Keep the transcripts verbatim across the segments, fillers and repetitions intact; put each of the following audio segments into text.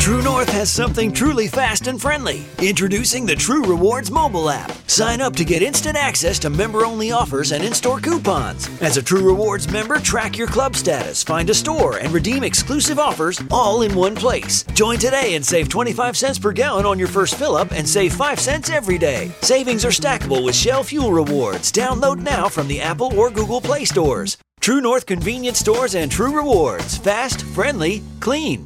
True North has something truly fast and friendly. Introducing the True Rewards mobile app. Sign up to get instant access to member-only offers and in-store coupons. As a True Rewards member, track your club status, find a store, and redeem exclusive offers all in one place. Join today and save twenty-five cents per gallon on your first fill-up and save five cents every day. Savings are stackable with Shell Fuel Rewards. Download now from the Apple or Google Play stores. True North Convenience Stores and True Rewards. Fast, friendly, clean.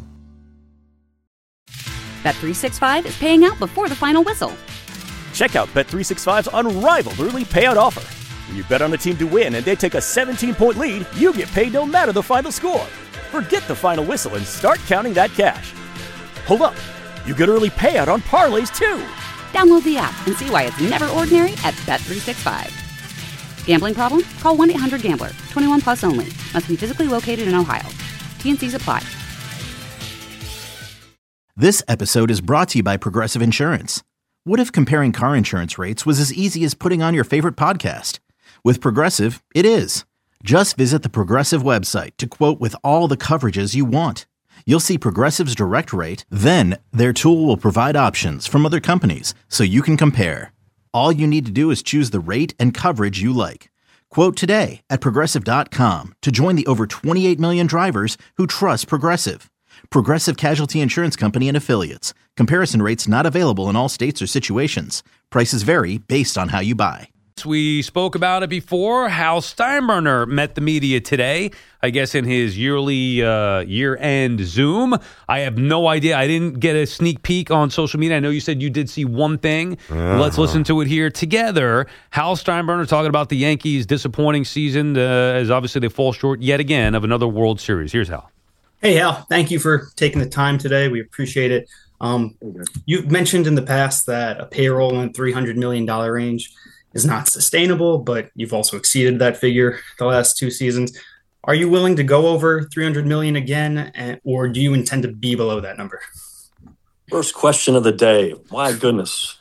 Bet three sixty-five is paying out before the final whistle. Check out Bet three sixty-five's unrivaled early payout offer. When you bet on a team to win and they take a seventeen-point lead, you get paid no matter the final score. Forget the final whistle and start counting that cash. Hold up. You get early payout on parlays, too. Download the app and see why it's never ordinary at Bet three sixty-five. Gambling problem? Call one eight hundred gambler. twenty-one plus only. Must be physically located in Ohio. T and C's apply. This episode is brought to you by Progressive Insurance. What if comparing car insurance rates was as easy as putting on your favorite podcast? With Progressive, it is. Just visit the Progressive website to quote with all the coverages you want. You'll see Progressive's direct rate, then their tool will provide options from other companies so you can compare. All you need to do is choose the rate and coverage you like. Quote today at Progressive dot com to join the over twenty-eight million drivers who trust Progressive. Progressive Casualty Insurance Company and Affiliates. Comparison rates not available in all states or situations. Prices vary based on how you buy. We spoke about it before. Hal Steinbrenner met the media today, I guess in his yearly uh, year-end Zoom. I have no idea. I didn't get a sneak peek on social media. I know you said you did see one thing. Uh-huh. Let's listen to it here together. Hal Steinbrenner talking about the Yankees' disappointing season uh, as obviously they fall short yet again of another World Series. Here's Hal. Hey, Hal, thank you for taking the time today. We appreciate it. Um, you've mentioned in the past that a payroll in the three hundred million dollars range is not sustainable, but you've also exceeded that figure the last two seasons. Are you willing to go over three hundred million dollars again, and, or do you intend to be below that number? First question of the day. My goodness.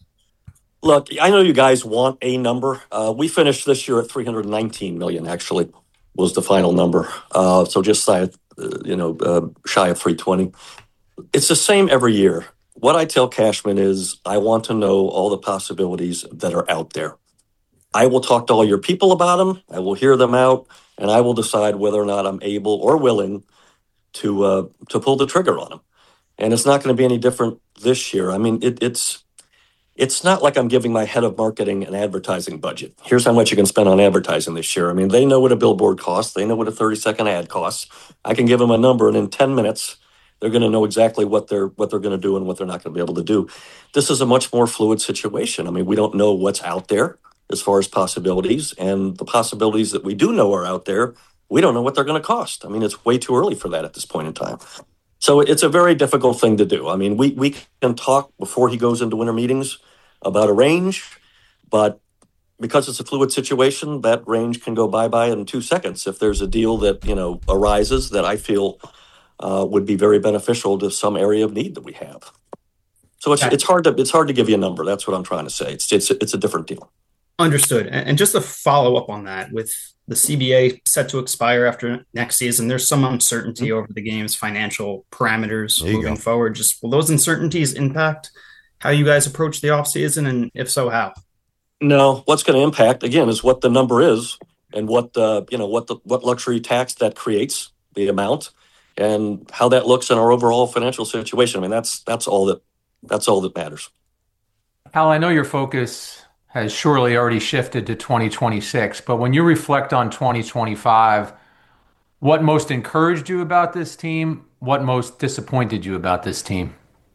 Look, I know you guys want a number. Uh, we finished this year at three hundred nineteen million dollars, actually, was the final number. Uh, so just shy of, uh, you know, uh, shy of three hundred twenty. It's the same every year. What I tell Cashman is I want to know all the possibilities that are out there. I will talk to all your people about them. I will hear them out, and I will decide whether or not I'm able or willing to uh, to pull the trigger on them. And it's not going to be any different this year. I mean, it, it's it's not like I'm giving my head of marketing an advertising budget. Here's how much you can spend on advertising this year. I mean, they know what a billboard costs. They know what a thirty-second ad costs. I can give them a number, and in ten minutes, they're going to know exactly what they're what they're going to do and what they're not going to be able to do. This is a much more fluid situation. I mean, we don't know what's out there as far as possibilities, and the possibilities that we do know are out there, we don't know what they're going to cost. I mean, it's way too early for that at this point in time. So it's a very difficult thing to do. I mean, we, we can talk before he goes into winter meetings about a range, but because it's a fluid situation, that range can go bye-bye in two seconds. If there's a deal that, you know, arises that I feel uh, would be very beneficial to some area of need that we have. So it's, it's hard to, it's hard to give you a number. That's what I'm trying to say. It's, it's, it's a different deal. Understood. And just to follow up on that, with the C B A set to expire after next season, there's some uncertainty mm-hmm. over the game's financial parameters moving go. forward. Just will those uncertainties impact how you guys approach the offseason, and if so, how? No, what's going to impact, again, is what the number is and what the, you know, what the, what luxury tax that creates, the amount, and how that looks in our overall financial situation. I mean, that's, that's all that, that's all that matters. Hal, I know your focus has surely already shifted to twenty twenty-six, but when you reflect on twenty twenty-five, what most encouraged you about this team? What most disappointed you about this team?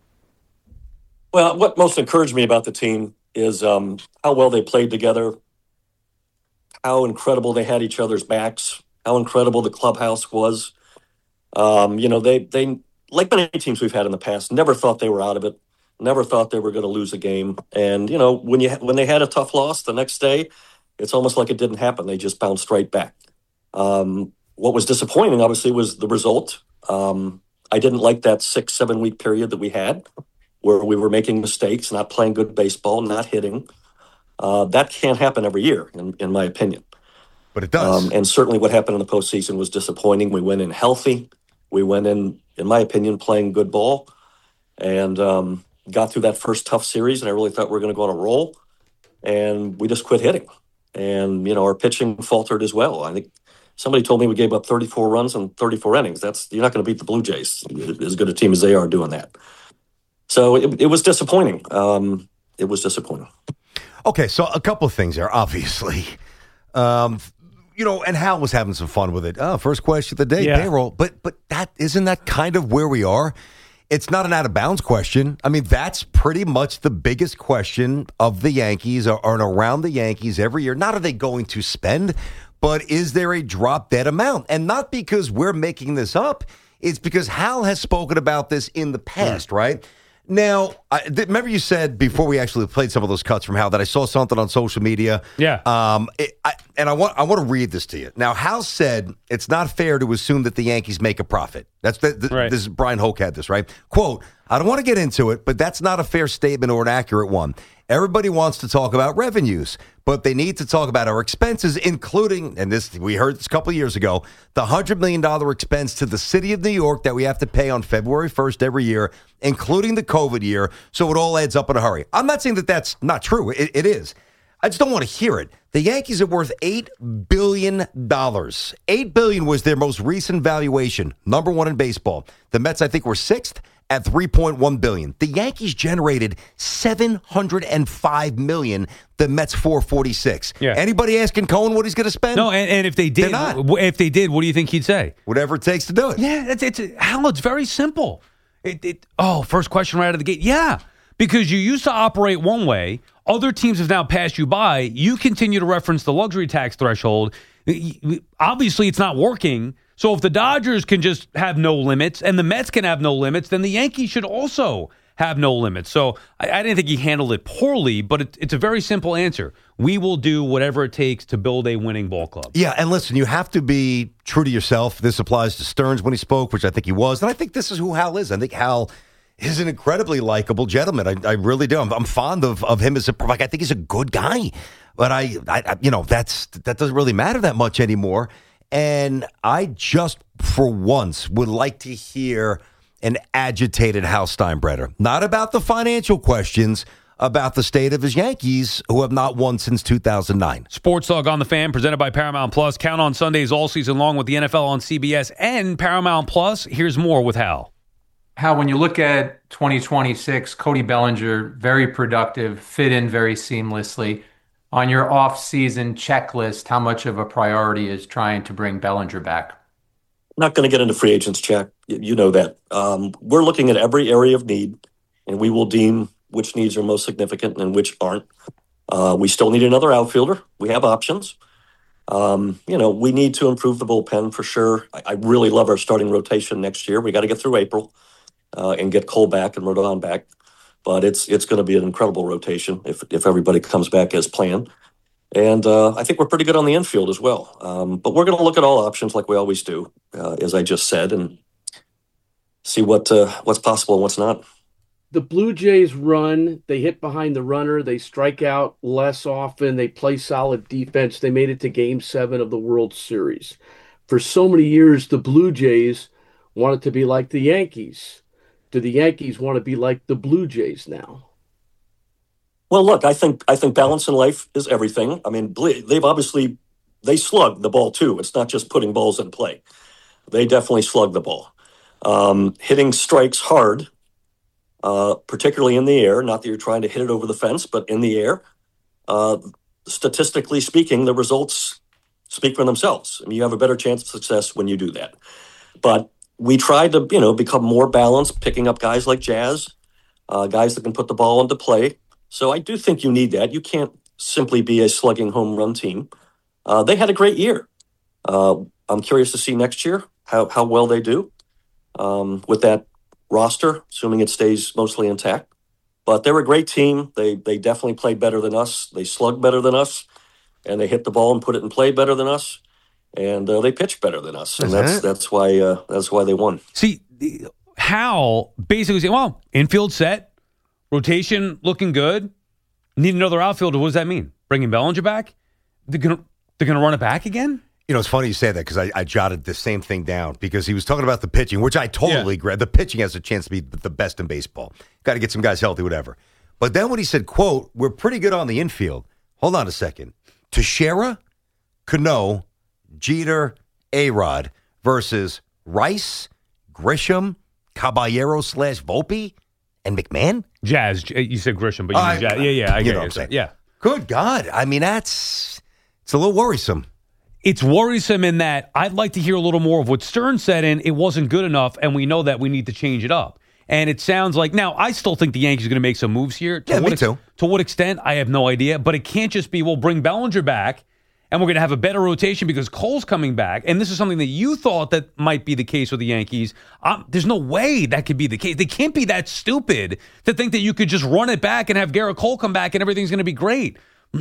Well, what most encouraged me about the team is um, how well they played together, how incredible they had each other's backs, how incredible the clubhouse was. Um, you know, they, they, like many teams we've had in the past, never thought they were out of it. Never thought they were going to lose a game. And, you know, when you when they had a tough loss the next day, it's almost like it didn't happen. They just bounced right back. Um, what was disappointing, obviously, was the result. Um, I didn't like that six, seven-week period that we had where we were making mistakes, not playing good baseball, not hitting. Uh, that can't happen every year, in, in my opinion. But it does. Um, and certainly what happened in the postseason was disappointing. We went in healthy. We went in, in my opinion, playing good ball. and um, got through that first tough series, and I really thought we were going to go on a roll, and we just quit hitting. And, you know, our pitching faltered as well. I think somebody told me we gave up thirty-four runs in thirty-four innings. That's You're not going to beat the Blue Jays, as good a team as they are, doing that. So it, it was disappointing. Um, it was disappointing. Okay, so a couple of things there, obviously. Um, you know, and Hal was having some fun with it. Oh, first question of the day, Yeah. payroll. But but that isn't that kind of where we are? It's not an out-of-bounds question. I mean, that's pretty much the biggest question of the Yankees or, or around the Yankees every year. Not are they going to spend, but is there a drop-dead amount? And not because we're making this up. It's because Hal has spoken about this in the past, mm. right? Now, I, th- remember you said before we actually played some of those cuts from Hal that I saw something on social media. Yeah. Um. It, I, and I want I want to read this to you. Now, Hal said it's not fair to assume that the Yankees make a profit. That's the, the, right. This is Brian Hoke had this, right? Quote, I don't want to get into it, but that's not a fair statement or an accurate one. Everybody wants to talk about revenues, but they need to talk about our expenses, including, and this we heard this a couple of years ago, the one hundred million dollars expense to the city of New York that we have to pay on February first every year, including the COVID year, so it all adds up in a hurry. I'm not saying that that's not true. It, it is. I just don't want to hear it. The Yankees are worth eight billion dollars. eight billion dollars was their most recent valuation, number one in baseball. The Mets, I think, were sixth at three point one billion dollars. The Yankees generated seven hundred five million dollars. The Mets four forty-six. Yeah. Anybody asking Cohen what he's going to spend? No, and, and if they did, w- if they did, what do you think he'd say? Whatever it takes to do it. Yeah, it's it's Hal, it's very simple. It, it oh, first question right out of the gate. Yeah, because you used to operate one way. Other teams have now passed you by. You continue to reference the luxury tax threshold. Obviously, it's not working. So if the Dodgers can just have no limits and the Mets can have no limits, then the Yankees should also have no limits. So I, I didn't think he handled it poorly, but it, it's a very simple answer. We will do whatever it takes to build a winning ball club. Yeah, and listen, you have to be true to yourself. This applies to Stearns when he spoke, which I think he was. And I think this is who Hal is. I think Hal is an incredibly likable gentleman. I, I really do. I'm, I'm fond of, of him as a, like, I think he's a good guy. But I, I, you know, that's that doesn't really matter that much anymore. And I just, for once, would like to hear an agitated Hal Steinbrenner. Not about the financial questions, about the state of his Yankees, who have not won since two thousand nine. Sports Talk on the Fan, presented by Paramount Plus. Count on Sundays all season long with the N F L on C B S and Paramount Plus. Here's more with Hal. Hal, when you look at twenty twenty-six, Cody Bellinger, very productive, fit in very seamlessly. On your off-season checklist, how much of a priority is trying to bring Bellinger back? Not going to get into free agents, Jack. You know that. Um, we're looking at every area of need, and we will deem which needs are most significant and which aren't. Uh, we still need another outfielder. We have options. Um, you know, we need to improve the bullpen for sure. I, I really love our starting rotation next year. We got to get through April uh, and get Cole back and Rodon back. But it's it's going to be an incredible rotation if if everybody comes back as planned. And uh, I think we're pretty good on the infield as well. Um, but we're going to look at all options like we always do, uh, as I just said, and see what uh, what's possible and what's not. The Blue Jays run, they hit behind the runner, they strike out less often, they play solid defense. They made it to Game seven of the World Series. For so many years, the Blue Jays wanted to be like the Yankees. Do the Yankees want to be like the Blue Jays now? Well, look, I think I think balance in life is everything. I mean, they've obviously, they slug the ball too. It's not just putting balls in play. They definitely slug the ball. Um, hitting strikes hard, uh, particularly in the air, not that you're trying to hit it over the fence, but in the air. Uh, statistically speaking, the results speak for themselves. I mean, you have a better chance of success when you do that. But we tried to, you know, become more balanced, picking up guys like Jazz, uh, guys that can put the ball into play. So I do think you need that. You can't simply be a slugging home run team. Uh, they had a great year. Uh, I'm curious to see next year how, how well they do um, with that roster, assuming it stays mostly intact. But they're a great team. They they definitely played better than us. They slugged better than us, and they hit the ball and put it in play better than us. And uh, they pitch better than us, and that's that's why uh, that's why they won. See, Hal basically said, "Well, infield set, rotation looking good. Need another outfielder." What does that mean? Bringing Bellinger back? They're gonna they're gonna run it back again? You know, it's funny you say that because I, I jotted the same thing down because he was talking about the pitching, which I totally yeah. agree. The pitching has a chance to be the best in baseball. Got to get some guys healthy, whatever. But then when he said, quote, we're pretty good on the infield. Hold on a second. Teixeira, Cano, Jeter, A-Rod versus Rice, Grisham, Caballero slash Volpe, and McMahon? Jazz. You said Grisham, but you uh, mean Jazz. Yeah, yeah, I you get know it. what I'm saying. Yeah. Good God. I mean, that's, it's a little worrisome. It's worrisome in that I'd like to hear a little more of what Stern said, and it wasn't good enough, and we know that we need to change it up. And it sounds like, now, I still think the Yankees are going to make some moves here. To yeah, what me too. Ex- to what extent, I have no idea. But it can't just be, we'll bring Bellinger back, and we're going to have a better rotation because Cole's coming back. And this is something that you thought that might be the case with the Yankees. Um, there's no way that could be the case. They can't be that stupid to think that you could just run it back and have Garrett Cole come back and everything's going to be great.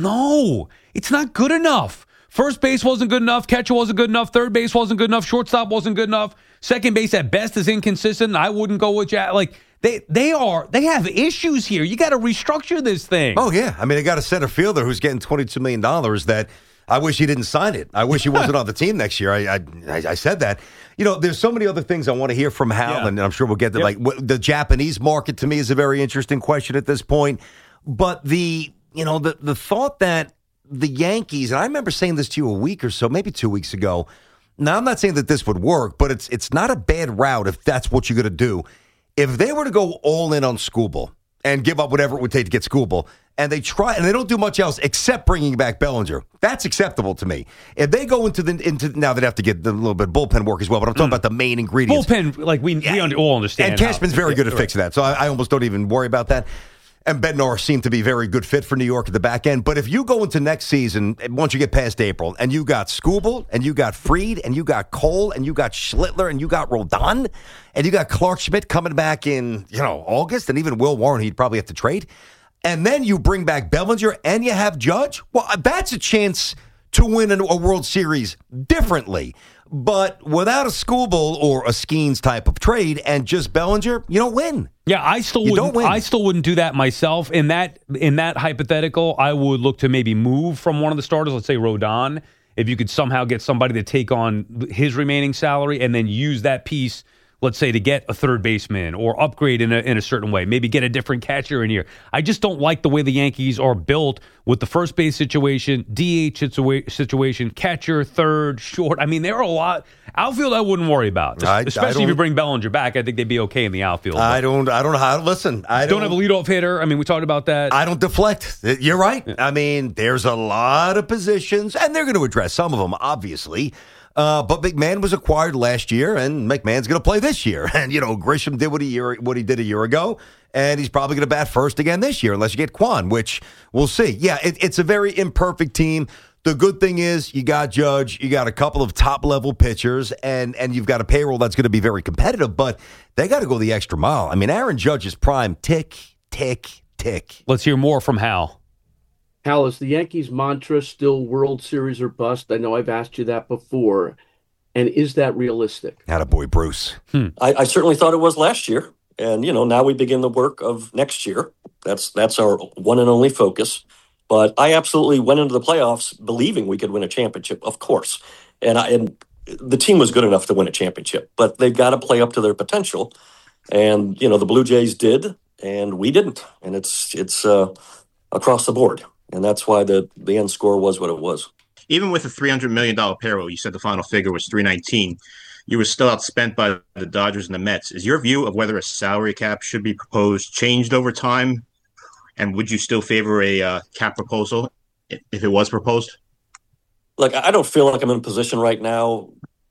No, it's not good enough. First base wasn't good enough. Catcher wasn't good enough. Third base wasn't good enough. Shortstop wasn't good enough. Second base at best is inconsistent. I wouldn't go with Jack. Like they, they are, they have issues here. You got to restructure this thing. Oh yeah, I mean, they got a center fielder who's getting twenty-two million dollars. That I wish he didn't sign it. I wish he wasn't on the team next year. I, I, I said that. You know, there's so many other things I want to hear from Hal, yeah. and I'm sure we'll get to. Yep. Like what, the Japanese market to me is a very interesting question at this point. But the, you know, the the thought that the Yankees, and I remember saying this to you a week or so, maybe two weeks ago. Now, I'm not saying that this would work, but it's it's not a bad route if that's what you're going to do. If they were to go all in on Skubal and give up whatever it would take to get Skubal, and they try, and they don't do much else except bringing back Bellinger, that's acceptable to me. If they go into the into now, they'd have to get a little bit of bullpen work as well. But I'm talking mm. about the main ingredients. Bullpen, like we yeah. we all understand. And Cashman's very good at right. fixing that, so I, I almost don't even worry about that. And Bednar seemed to be a very good fit for New York at the back end. But if you go into next season, once you get past April, and you got Skubal, and you got Fried, and you got Cole, and you got Schlittler, and you got Rodon, and you got Clark Schmidt coming back in, you know, August, and even Will Warren, he'd probably have to trade. And then you bring back Bellinger, and you have Judge. Well, that's a chance to win a World Series differently. But without a Skubal or a Skeens type of trade and just Bellinger, you don't win. Yeah, I still you wouldn't. Don't win. I still wouldn't do that myself. In that in that hypothetical, I would look to maybe move from one of the starters. Let's say Rodon, if you could somehow get somebody to take on his remaining salary and then use that piece, let's say, to get a third baseman or upgrade in a, in a certain way, maybe get a different catcher in here. I just don't like the way the Yankees are built with the first base situation, D H situa- situation, catcher, third, short. I mean, there are a lot. Outfield, I wouldn't worry about, I, especially I if you bring Bellinger back. I think they'd be okay in the outfield. I don't. I don't know how to listen. I don't, don't have a leadoff hitter. I mean, we talked about that. I don't deflect. You're right. I mean, there's a lot of positions, and they're going to address some of them, obviously. Uh, but McMahon was acquired last year, and McMahon's going to play this year. And, you know, Grisham did what, a year, what he did a year ago, and he's probably going to bat first again this year, unless you get Quan, which we'll see. Yeah, it, it's a very imperfect team. The good thing is you got Judge, you got a couple of top-level pitchers, and, and you've got a payroll that's going to be very competitive, but they got to go the extra mile. I mean, Aaron Judge's prime, tick, tick, tick. Let's hear more from Hal. Hal, is the Yankees' mantra still World Series or bust? I know I've asked you that before. And is that realistic? Attaboy, Bruce. Hmm. I, I certainly thought it was last year. And, you know, now we begin the work of next year. That's that's our one and only focus. But I absolutely went into the playoffs believing we could win a championship, of course. And, I, and the team was good enough to win a championship. But they've got to play up to their potential. And, you know, the Blue Jays did, and we didn't. And it's it's uh, across the board. And that's why the, the end score was what it was. Even with a three hundred million dollars payroll, you said the final figure was three nineteen. You were still outspent by the Dodgers and the Mets. Is your view of whether a salary cap should be proposed changed over time? And would you still favor a uh, cap proposal if it was proposed? Look, I don't feel like I'm in a position right now,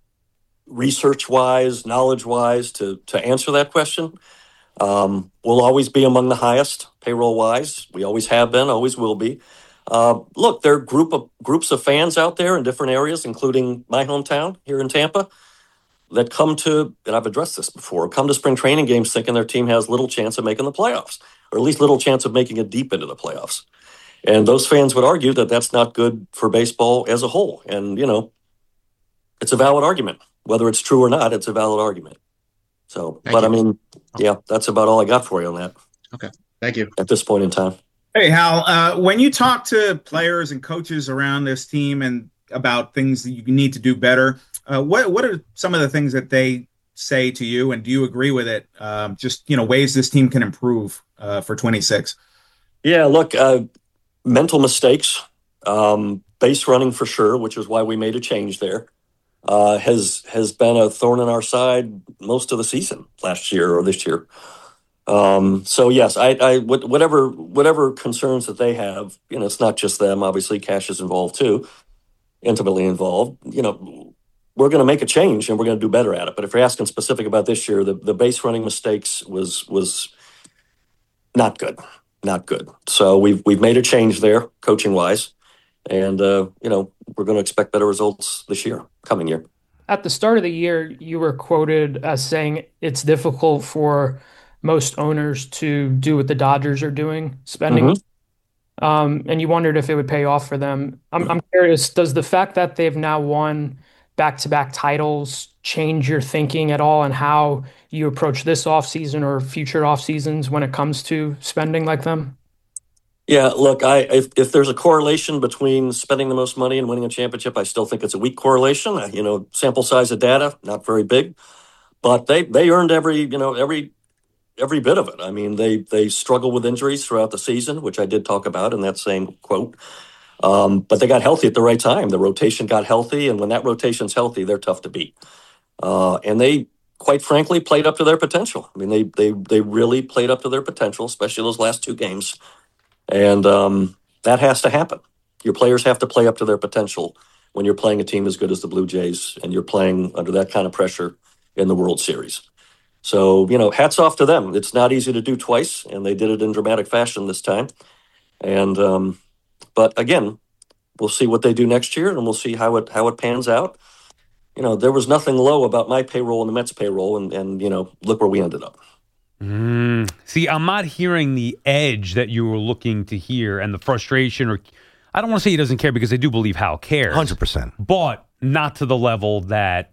research-wise, knowledge-wise, to, to answer that question. Um, we'll always be among the highest payroll-wise. We always have been, always will be. Uh, look, there are group of groups of fans out there in different areas, including my hometown here in Tampa, that come to, and I've addressed this before, come to spring training games thinking their team has little chance of making the playoffs, or at least little chance of making it deep into the playoffs. And those fans would argue that that's not good for baseball as a whole. And, you know, it's a valid argument. Whether it's true or not, it's a valid argument. So, Thank but you. I mean, yeah, that's about all I got for you on that. Okay. Thank you. At this point in time. Hey, Hal, uh, when you talk to players and coaches around this team and about things that you need to do better. Uh, what what are some of the things that they say to you, and do you agree with it? Um, just, you know, ways this team can improve uh, for twenty-six. Yeah, look, uh, mental mistakes, um, base running for sure, which is why we made a change there, uh, has has been a thorn in our side most of the season last year or this year. Um, so yes, I, I whatever whatever concerns that they have, you know, it's not just them. Obviously, Cash is involved too, intimately involved. You know, we're going to make a change and we're going to do better at it. But if you're asking specific about this year, the, the base running mistakes was was not good, not good. So we've we've made a change there, coaching wise, and uh, you know, we're going to expect better results this year, coming year. At the start of the year, you were quoted as saying it's difficult for most owners to do what the Dodgers are doing, spending, mm-hmm. um, and you wondered if it would pay off for them. I'm, I'm curious, does the fact that they've now won back-to-back titles change your thinking at all on how you approach this offseason or future off seasons when it comes to spending like them? Yeah, look, I if, if there's a correlation between spending the most money and winning a championship, I still think it's a weak correlation. You know, sample size of data, not very big, but they they earned every, you know, every every bit of it. I mean, they they struggled with injuries throughout the season, which I did talk about in that same quote. Um, but they got healthy at the right time. The rotation got healthy, and when that rotation's healthy, they're tough to beat. Uh, and they, quite frankly, played up to their potential. I mean, they they they really played up to their potential, especially those last two games. And um, that has to happen. Your players have to play up to their potential when you're playing a team as good as the Blue Jays and you're playing under that kind of pressure in the World Series. So, you know, hats off to them. It's not easy to do twice, and they did it in dramatic fashion this time. And um, but again, we'll see what they do next year, and we'll see how it how it pans out. You know, there was nothing low about my payroll and the Mets payroll, and and you know, look where we ended up. Mm. See, I'm not hearing the edge that you were looking to hear and the frustration, or I don't want to say he doesn't care because I do believe Hal cares. one hundred percent. But not to the level that...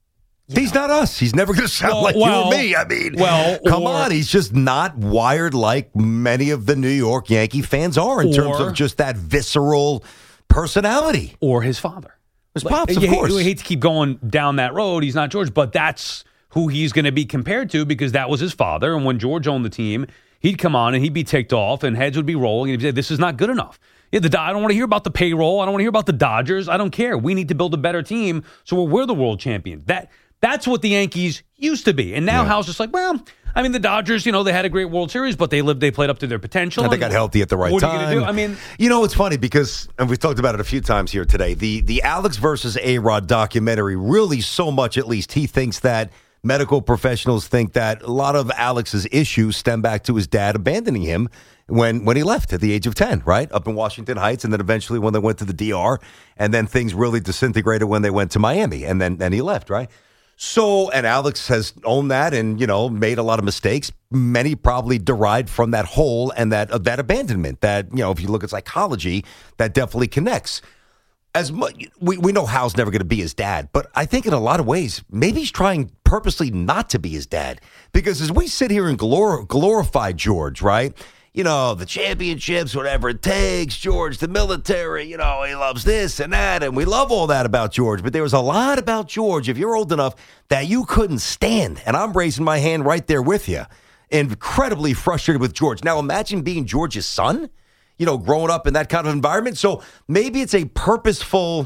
He's know. not us. He's never going to sound well, like well, you or me. I mean, well, come or, on. He's just not wired like many of the New York Yankee fans are in or, terms of just that visceral personality. Or his father. His pops, of you course. Hate, you hate to keep going down that road. He's not George, but that's who he's going to be compared to because that was his father. And when George owned the team, he'd come on and he'd be ticked off and heads would be rolling. And he'd say, this is not good enough. Yeah, the, I don't want to hear about the payroll. I don't want to hear about the Dodgers. I don't care. We need to build a better team so we're the world champion. That That's what the Yankees used to be. And now yeah. Hal's just like, well, I mean, the Dodgers, you know, they had a great World Series, but they lived, they played up to their potential. And they got healthy at the right what time. What are you going to do? I mean, you know, it's funny because, and we've talked about it a few times here today, the, the Alex versus A-Rod documentary really so much, at least, he thinks that medical professionals think that a lot of Alex's issues stem back to his dad abandoning him when when he left at the age of ten, right? Up in Washington Heights, and then eventually when they went to the D R, and then things really disintegrated when they went to Miami, and then, then he left, right? So, and Alex has owned that and, you know, made a lot of mistakes. Many probably derived from that hole and that uh, that abandonment that, you know, if you look at psychology, that definitely connects. As much, we, we know Hal's never going to be his dad, but I think in a lot of ways, maybe he's trying purposely not to be his dad. Because as we sit here and glor- glorify George, right? You know, the championships, whatever it takes, George, the military, you know, he loves this and that, and we love all that about George. But there was a lot about George, if you're old enough, that you couldn't stand. And I'm raising my hand right there with you. Incredibly frustrated with George. Now, imagine being George's son, you know, growing up in that kind of environment. So maybe it's a purposeful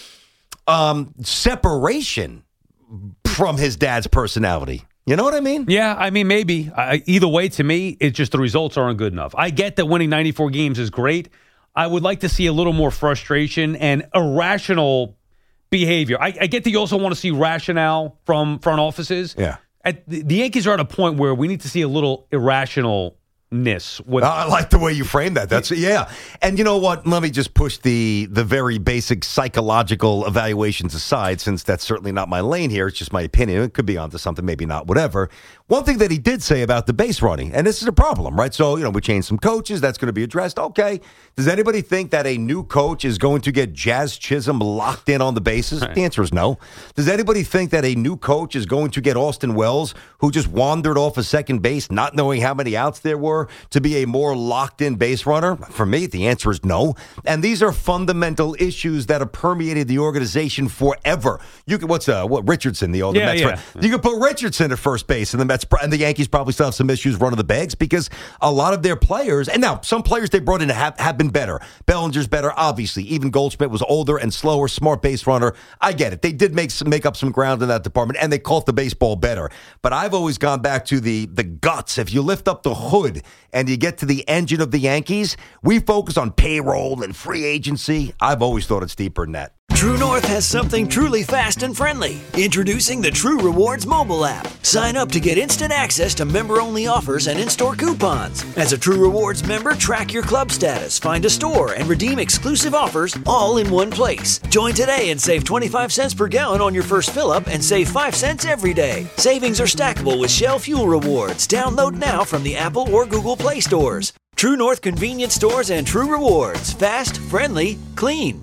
um, separation from his dad's personality. You know what I mean? Yeah, I mean, maybe. I, either way, to me, it's just the results aren't good enough. I get that winning ninety-four games is great. I would like to see a little more frustration and irrational behavior. I, I get that you also want to see rationale from front offices. Yeah. At the, the Yankees are at a point where we need to see a little irrational With, I like the way you frame that. That's yeah. And you know what? Let me just push the the very basic psychological evaluations aside, since that's certainly not my lane here. It's just my opinion. It could be onto something, maybe not, whatever. One thing that he did say about the base running, and this is a problem, right? So, you know, we changed some coaches. That's going to be addressed. Okay. Does anybody think that a new coach is going to get Jazz Chisholm locked in on the bases? Right. The answer is no. Does anybody think that a new coach is going to get Austin Wells, who just wandered off of second base, not knowing how many outs there were, better to be a more locked-in base runner? For me, the answer is no. And these are fundamental issues that have permeated the organization forever. You could, what's uh, what Richardson, the old yeah, Mets, yeah. you could put Richardson at first base, and the Mets and the Yankees probably still have some issues running the bags because a lot of their players, and now some players they brought in have, have been better. Bellinger's better, obviously. Even Goldschmidt was older and slower, smart base runner. I get it. They did make some, make up some ground in that department, and they caught the baseball better. But I've always gone back to the the guts. If you lift up the hood and you get to the engine of the Yankees, we focus on payroll and free agency. I've always thought it's deeper than that. True North has something truly fast and friendly. Introducing the True Rewards mobile app. Sign up to get instant access to member-only offers and in-store coupons. As a True Rewards member, track your club status, find a store, and redeem exclusive offers all in one place. Join today and save twenty-five cents per gallon on your first fill-up and save five cents every day. Savings are stackable with Shell Fuel Rewards. Download now from the Apple or Google Play stores. True North convenience stores and True Rewards. Fast, friendly, clean.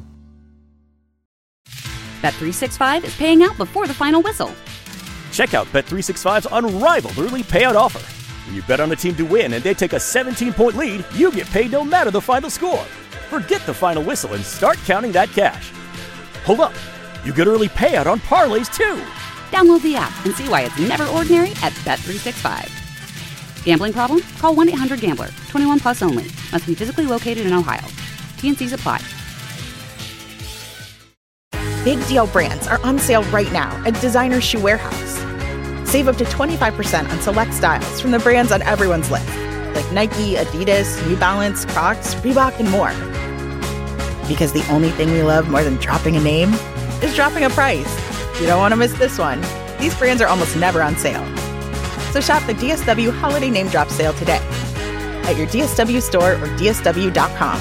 Bet three sixty-five is paying out before the final whistle. Check out Bet three sixty-five's unrivaled early payout offer. When you bet on a team to win and they take a seventeen-point lead, you get paid no matter the final score. Forget the final whistle and start counting that cash. Hold up. You get early payout on parlays, too. Download the app and see why it's never ordinary at Bet three sixty-five. Gambling problem? Call one eight hundred gambler. twenty-one plus only. Must be physically located in Ohio. T N Cs apply. Big Deal brands are on sale right now at Designer Shoe Warehouse. Save up to twenty-five percent on select styles from the brands on everyone's list, like Nike, Adidas, New Balance, Crocs, Reebok, and more. Because the only thing we love more than dropping a name is dropping a price. You don't want to miss this one. These brands are almost never on sale. So shop the D S W Holiday Name Drop Sale today at your D S W store or D S W dot com.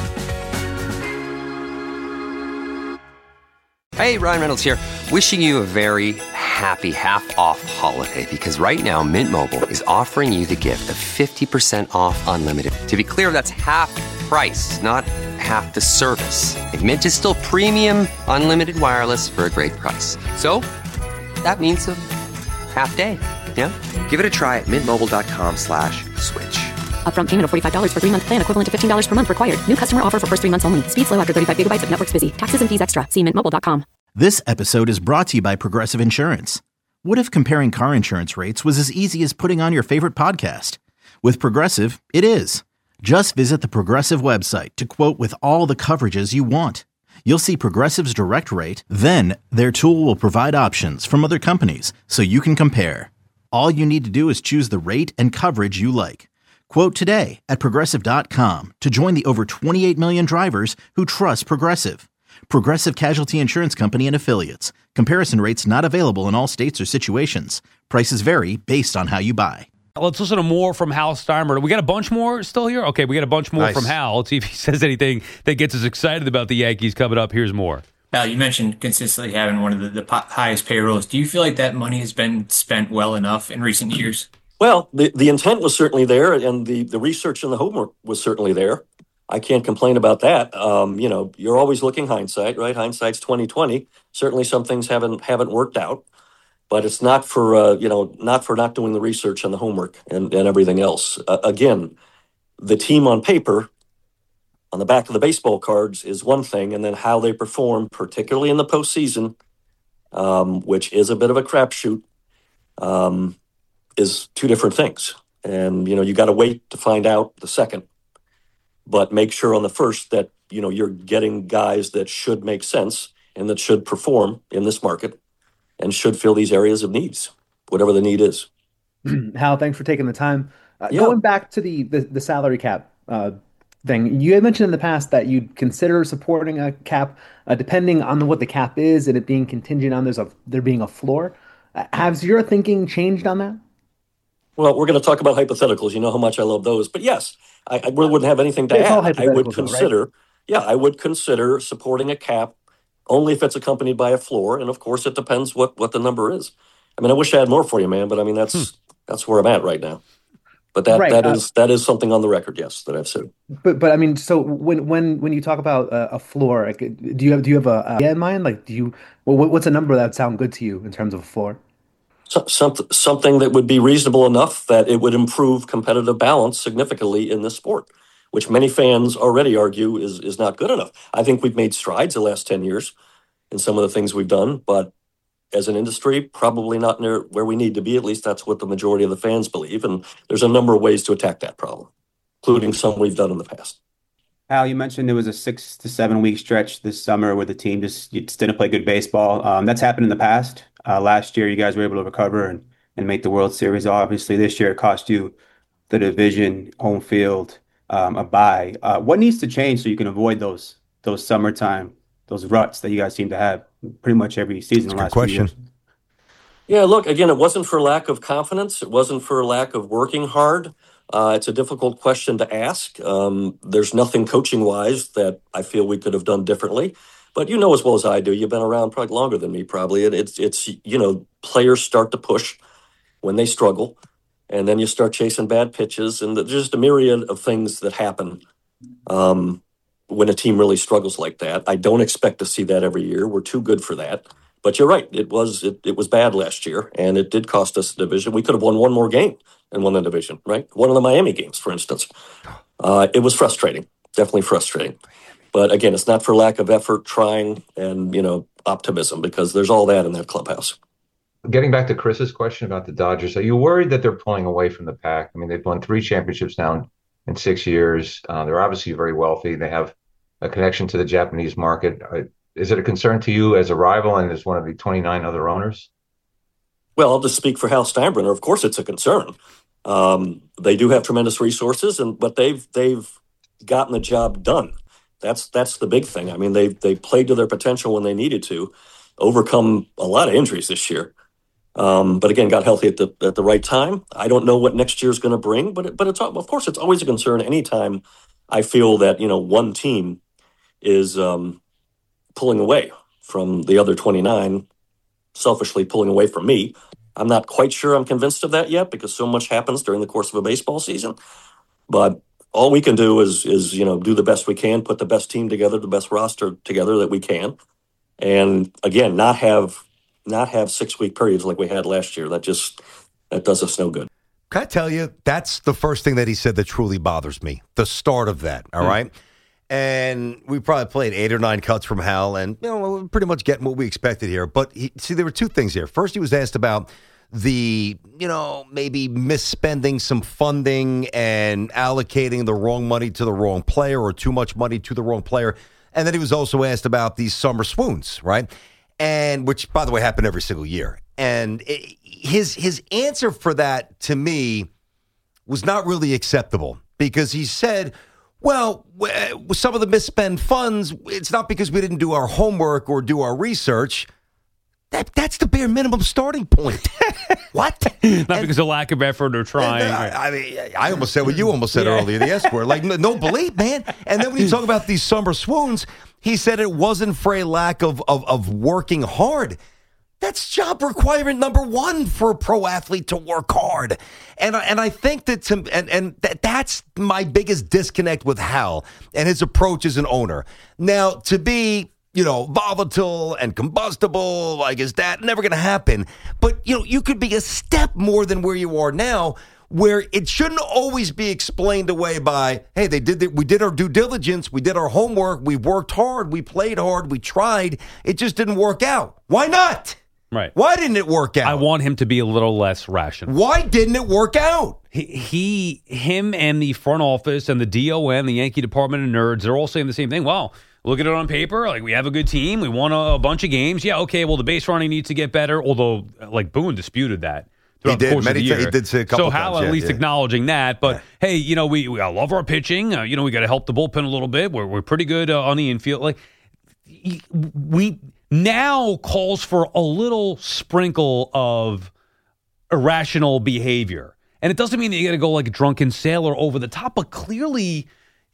Hey, Ryan Reynolds here. Wishing you a very happy half-off holiday because right now Mint Mobile is offering you the gift of fifty percent off unlimited. To be clear, that's half price, not half the service. And Mint is still premium unlimited wireless for a great price. So that means a half day. Yeah? Give it a try at mintmobile.com slash switch. Upfront payment of forty-five dollars for three-month plan equivalent to fifteen dollars per month required. New customer offer for first three months only. Speed slow after thirty-five gigabytes if network's busy. Taxes and fees extra. See mint mobile dot com. This episode is brought to you by Progressive Insurance. What if comparing car insurance rates was as easy as putting on your favorite podcast? With Progressive, it is. Just visit the Progressive website to quote with all the coverages you want. You'll see Progressive's direct rate, then their tool will provide options from other companies so you can compare. All you need to do is choose the rate and coverage you like. Quote today at Progressive dot com to join the over twenty-eight million drivers who trust Progressive. Progressive Casualty Insurance Company and Affiliates. Comparison rates not available in all states or situations. Prices vary based on how you buy. Let's listen to more from Hal Steinbrenner. We got a bunch more still here? Okay, we got a bunch more Nice. from Hal. Let's see if he says anything that gets us excited about the Yankees coming up. Here's more. Now, you mentioned consistently having one of the, the po- highest payrolls. Do you feel like that money has been spent well enough in recent years? Well, the, the intent was certainly there, and the, the research and the homework was certainly there. I can't complain about that. Um, you know, you're always looking hindsight, right? Hindsight's twenty twenty. Certainly, some things haven't haven't worked out, but it's not for uh, you know not for not doing the research and the homework and, and everything else. Uh, again, the team on paper, on the back of the baseball cards, is one thing, and then how they perform, particularly in the postseason, um, which is a bit of a crapshoot, um, is two different things. And you know, you got to wait to find out the second. But make sure on the first that, you know, you're getting guys that should make sense and that should perform in this market and should fill these areas of needs, whatever the need is. Hal, thanks for taking the time. Uh, Yeah. Going back to the, the, the salary cap uh, thing, you had mentioned in the past that you'd consider supporting a cap uh, depending on what the cap is and it being contingent on there's a, there being a floor. Uh, has your thinking changed on that? Well, we're going to talk about hypotheticals. You know how much I love those. But yes, I, I really wouldn't have anything to It's all add. I would hypotheticals though, right? consider, yeah, I would consider supporting a cap only if it's accompanied by a floor. And of course, it depends what, what the number is. I mean, I wish I had more for you, man, but I mean, that's that's where I'm at right now. But that Right, that uh, is that is something on the record, yes, that I've said. But but I mean, so when when when you talk about uh, a floor, like, do you have do you have a, a idea in mind? Like, do you well, what, what's a number that would sound good to you in terms of a floor? So, something something that would be reasonable enough that it would improve competitive balance significantly in this sport, which many fans already argue is is not good enough. I think we've made strides the last ten years in some of the things we've done, but as an industry, probably not near where we need to be. At least that's what the majority of the fans believe. And there's a number of ways to attack that problem, including some we've done in the past. Hal, you mentioned there was a six to seven week stretch this summer where the team just, just didn't play good baseball. Um, that's happened in the past. Uh, last year, you guys were able to recover and, and make the World Series. Obviously, this year it cost you the division, home field, um, a bye. Uh, what needs to change so you can avoid those those summertime, those ruts that you guys seem to have pretty much every season in the last few years? Yeah, look, again, it wasn't for lack of confidence. It wasn't for lack of working hard. Uh, it's a difficult question to ask. Um, there's nothing coaching-wise that I feel we could have done differently. But you know as well as I do, you've been around probably longer than me probably. And it's, it's you know, players start to push when they struggle. And then you start chasing bad pitches. And there's just a myriad of things that happen um, when a team really struggles like that. I don't expect to see that every year. We're too good for that. But you're right. It was it, it was bad last year, and it did cost us the division. We could have won one more game and won the division, right? One of the Miami games, for instance. Uh, it was frustrating, definitely frustrating. But again, it's not for lack of effort, trying, and you know, optimism, because there's all that in that clubhouse. Getting back to Chris's question about the Dodgers, are you worried that they're pulling away from the pack? I mean, they've won three championships now in six years. Uh, they're obviously very wealthy. They have a connection to the Japanese market. Uh, Is it a concern to you as a rival and as one of the twenty-nine other owners? Well, I'll just speak for Hal Steinbrenner. Of course, it's a concern. Um, they do have tremendous resources, and but they've they've gotten the job done. That's that's the big thing. I mean, they they played to their potential when they needed to, overcome a lot of injuries this year. Um, but again, got healthy at the at the right time. I don't know what next year's going to bring, but it, but it's of course it's always a concern anytime I feel that you know one team is. Um, pulling away from the other twenty-nine, selfishly pulling away from me. I'm not quite sure I'm convinced of that yet because so much happens during the course of a baseball season. But all we can do is, is you know, do the best we can, put the best team together, the best roster together that we can. And again, not have not have six-week periods like we had last year. That just, that does us no good. Can I tell you, that's the first thing that he said that truly bothers me, the start of that, all mm. right? And we probably played eight or nine cuts from Hal, and you know, we're pretty much getting what we expected here. But he, see, there were two things here. First, he was asked about the, you know, maybe misspending some funding and allocating the wrong money to the wrong player or too much money to the wrong player. And then he was also asked about these summer swoons, right? And which, by the way, happen every single year. And it, his his answer for that to me was not really acceptable because he said, well, with some of the misspent funds, it's not because we didn't do our homework or do our research. That That's the bare minimum starting point. What? Not and, because of lack of effort or trying. I, I mean, I almost said what you almost said yeah. earlier, the S word. Like, no belief, man. And then when you talk about these summer swoons, he said it wasn't for a lack of, of, of working hard. That's job requirement number one for a pro athlete to work hard. And, and I think that to, and, and that that's my biggest disconnect with Hal and his approach as an owner. Now, to be, you know, volatile and combustible, like, is that never going to happen? But, you know, you could be a step more than where you are now, where it shouldn't always be explained away by, hey, they did the, we did our due diligence, we did our homework, we worked hard, we played hard, we tried. It just didn't work out. Why not? Right. Why didn't it work out? I want him to be a little less rational. Why didn't it work out? He, he him and the front office and the D O N, the Yankee Department of Nerds, they're all saying the same thing. Well, look at it on paper. Like, we have a good team. We won a, a bunch of games. Yeah, okay, well, the base running needs to get better, although, like, Boone disputed that. He did. Many t- he did say a couple so times. Hal at yeah, least yeah. acknowledging that. But, yeah. hey, you know, we, we I love our pitching. Uh, you know, we got to help the bullpen a little bit. We're, we're pretty good uh, on the infield. Like, we... now calls for a little sprinkle of irrational behavior. And it doesn't mean that you got to go like a drunken sailor over the top, but clearly,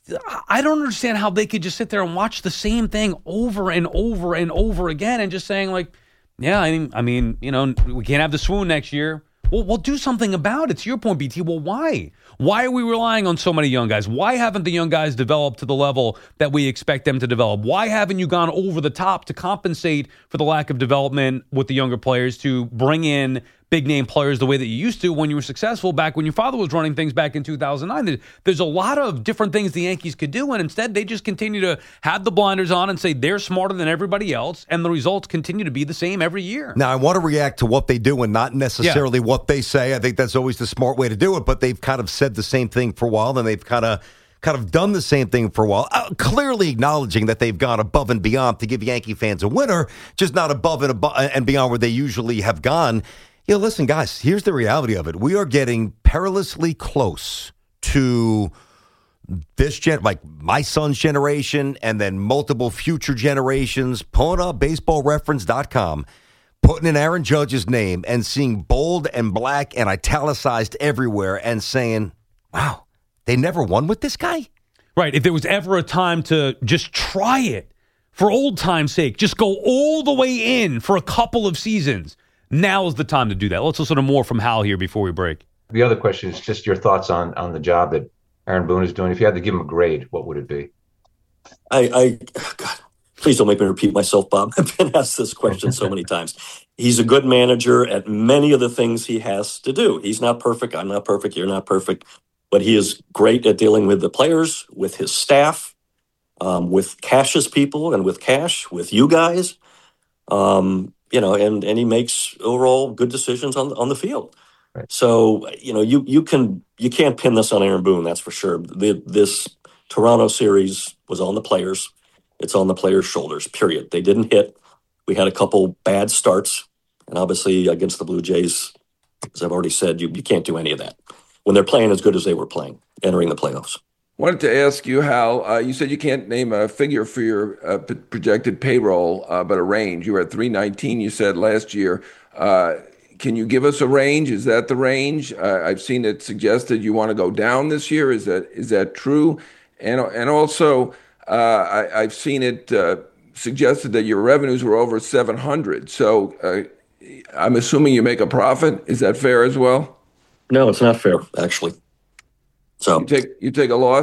I don't understand how they could just sit there and watch the same thing over and over and over again and just saying like, yeah, I mean, I mean, you know, we can't have the swoon next year. Well, we'll do something about it. To your point, B T, well, why? Why are we relying on so many young guys? Why haven't the young guys developed to the level that we expect them to develop? Why haven't you gone over the top to compensate for the lack of development with the younger players to bring in big name players the way that you used to when you were successful back when your father was running things back in two thousand nine. There's a lot of different things the Yankees could do, and instead they just continue to have the blinders on and say they're smarter than everybody else, and the results continue to be the same every year. Now, I want to react to what they do and not necessarily yeah. what they say. I think that's always the smart way to do it, but they've kind of said the same thing for a while, and they've kind of kind of done the same thing for a while, uh, clearly acknowledging that they've gone above and beyond to give Yankee fans a winner, just not above and, above and beyond where they usually have gone. You know, listen, guys, here's the reality of it. We are getting perilously close to this gen, like my son's generation, and then multiple future generations, pulling up baseball reference dot com, putting in Aaron Judge's name and seeing bold and black and italicized everywhere and saying, wow, they never won with this guy? Right. If there was ever a time to just try it for old time's sake, just go all the way in for a couple of seasons, now is the time to do that. Let's listen to more from Hal here before we break. The other question is just your thoughts on, on the job that Aaron Boone is doing. If you had to give him a grade, what would it be? I, I God, please don't make me repeat myself, Bob. I've been asked this question so many times. He's a good manager at many of the things he has to do. He's not perfect. I'm not perfect. You're not perfect. But he is great at dealing with the players, with his staff, um, with Cash's people, and with Cash, with you guys. Um, you know, and, and he makes overall good decisions on on the field. Right. So, you know, you you can you can't pin this on Aaron Boone, that's for sure. The, this Toronto series was on the players. It's on the players' shoulders, period. They didn't hit. We had a couple bad starts. And obviously against the Blue Jays, as I've already said, you, you can't do any of that when they're playing as good as they were playing, entering the playoffs. Wanted to ask you, Hal, uh, you said you can't name a figure for your uh, p- projected payroll, uh, but a range. You were at three nineteen, you said, last year. Uh, can you give us a range? Is that the range? Uh, I've seen it suggested you want to go down this year. Is that is that true? And and also, uh, I, I've seen it uh, suggested that your revenues were over seven hundred. So uh, I'm assuming you make a profit. Is that fair as well? No, it's not fair, actually. So you take you take a loss?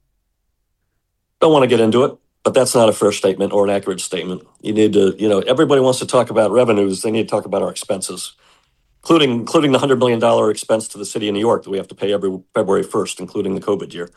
Don't want to get into it, but that's not a fair statement or an accurate statement. You need to, you know, everybody wants to talk about revenues. They need to talk about our expenses, including including the one hundred million dollars expense to the city of New York that we have to pay every February first, including the COVID year.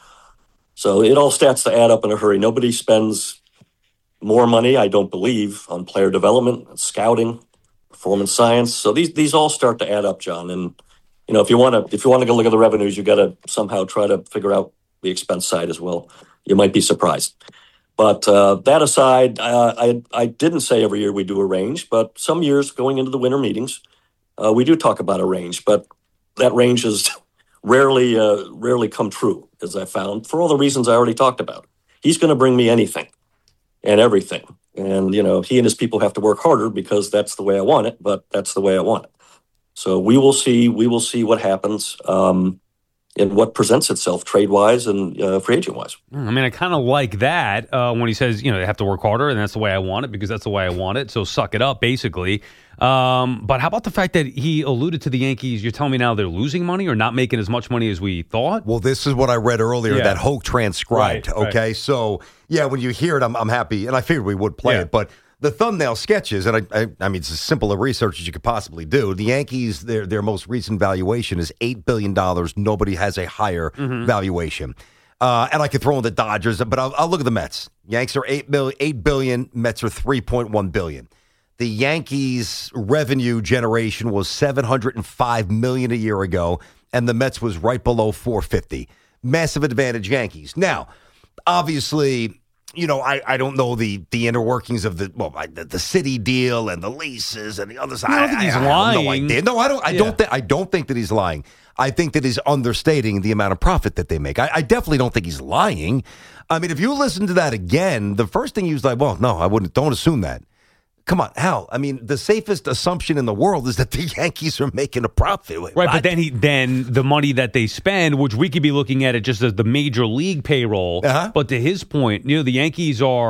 So it all starts to add up in a hurry. Nobody spends more money, I don't believe, on player development, scouting, performance science. So these these all start to add up, John. And you know, if you want to, if you want to go look at the revenues, you got to somehow try to figure out the expense side as well. You might be surprised. But uh, that aside, uh, I I didn't say every year we do a range, but some years going into the winter meetings, uh, we do talk about a range. But that range has rarely uh, rarely come true, as I found, for all the reasons I already talked about. He's going to bring me anything and everything, and you know, he and his people have to work harder because that's the way I want it. But that's the way I want it. So we will see. We will see what happens um, and what presents itself trade-wise and uh, free agent-wise. I mean, I kind of like that uh, when he says, you know, they have to work harder, and that's the way I want it because that's the way I want it. So suck it up, basically. Um, but how about the fact that he alluded to the Yankees? You're telling me now they're losing money or not making as much money as we thought? Well, this is what I read earlier, Yeah. that Hoke transcribed. Right, okay, right. so yeah, when you hear it, I'm, I'm happy, and I figured we would play Yeah. it, but. The thumbnail sketches, and I, I, I mean, it's as simple a research as you could possibly do. The Yankees, their their most recent valuation is eight billion dollars. Nobody has a higher Mhm. valuation. Uh, and I could throw in the Dodgers, but I'll, I'll look at the Mets. Yanks are eight billion, eight billion. Mets are three point one billion. The Yankees' revenue generation was seven hundred five million dollars a year ago, and the Mets was right below four hundred fifty. Massive advantage, Yankees. Now, obviously, you know, I, I don't know the the inner workings of the well I, the, the city deal and the leases and the other side. I don't think he's I, I lying. have no idea. No, I don't. I Yeah. don't think. I don't think that he's lying. I think that he's understating the amount of profit that they make. I, I definitely don't think he's lying. I mean, if you listen to that again, the first thing he was like, "Well, no, I wouldn't. Don't assume that." Come on, Hal. I mean, the safest assumption in the world is that the Yankees are making a profit. Right, but then he then the money that they spend, which we could be looking at it just as the major league payroll. Uh-huh. But to his point, you know, the Yankees are